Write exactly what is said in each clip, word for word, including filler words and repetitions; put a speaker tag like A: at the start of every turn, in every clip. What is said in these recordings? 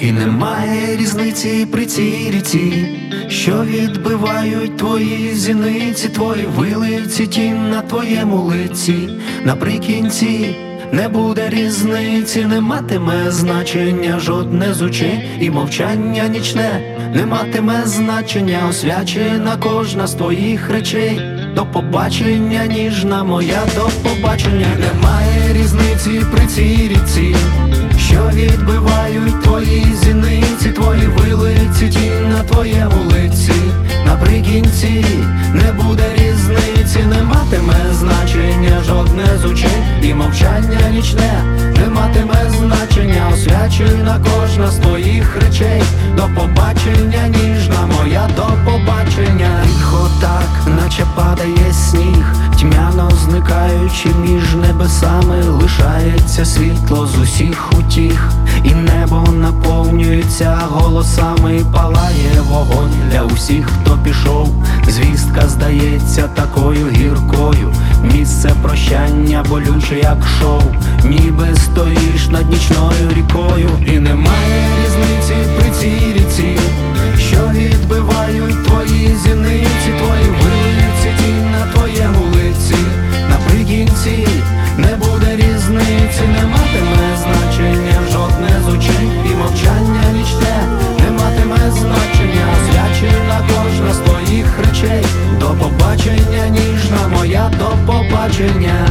A: І немає різниці при цій ріці, що відбивають твої зіниці, твої вилиці, тінь на твоєму лиці. Наприкінці не буде різниці, не матиме значення жодне з очей, і мовчання нічне не матиме значення, освячена кожна з твоїх речей. До побачення, ніжна моя, до побачення. Немає різниці при цій ріці, що відбивають твої зіниці, твої вилиці, тінь на твоєму лиці. Наприкінці не буде різниці, не матиме значення жодне з очей, і мовчання нічне не матиме значення, освячена кожна з твоїх речей. До побачення, ніжна моя, до побачення. Тихо так, наче падає сніг, тьмяно зникаючи між небесами, лишається світло з усіх утіх, і небо наповнюється голосами, і палає вогонь для усіх, хто пішов. Звістка здається такою гіркою, місце прощання болюче, як шоу, ніби стоїш над нічною рікою. І немає різниці при цій ріці, що відбивають твої зіниці, твої вилиці, тінь на твоєму лиці. Наприкінці не буде різниці, не матиме значення жодне з очей, і мовчання нічне не матиме значення, освячена кожна з твоїх речей. До побачення, ніжна моя, до побачення.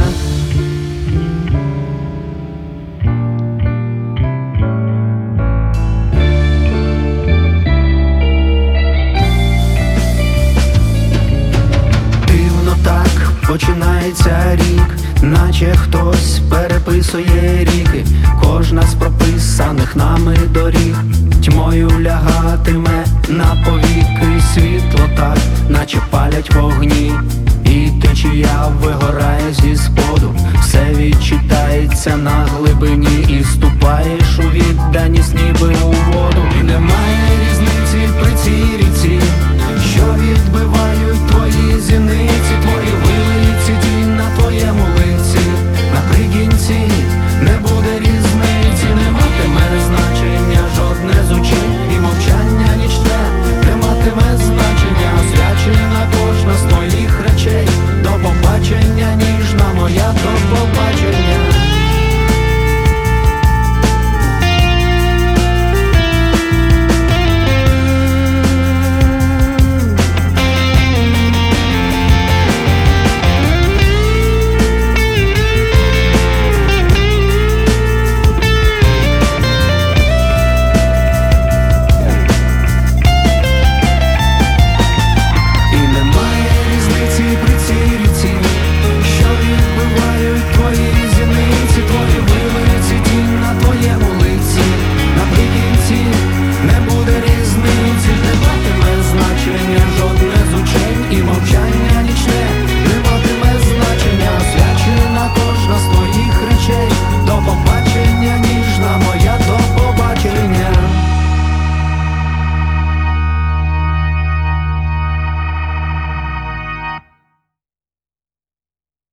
A: Починається рік, наче хтось переписує ріки, кожна з прописаних нами доріг тьмою лягатиме на повіки. Світло так, наче палять вогні, і течія вигорає зі споду, все відчитається на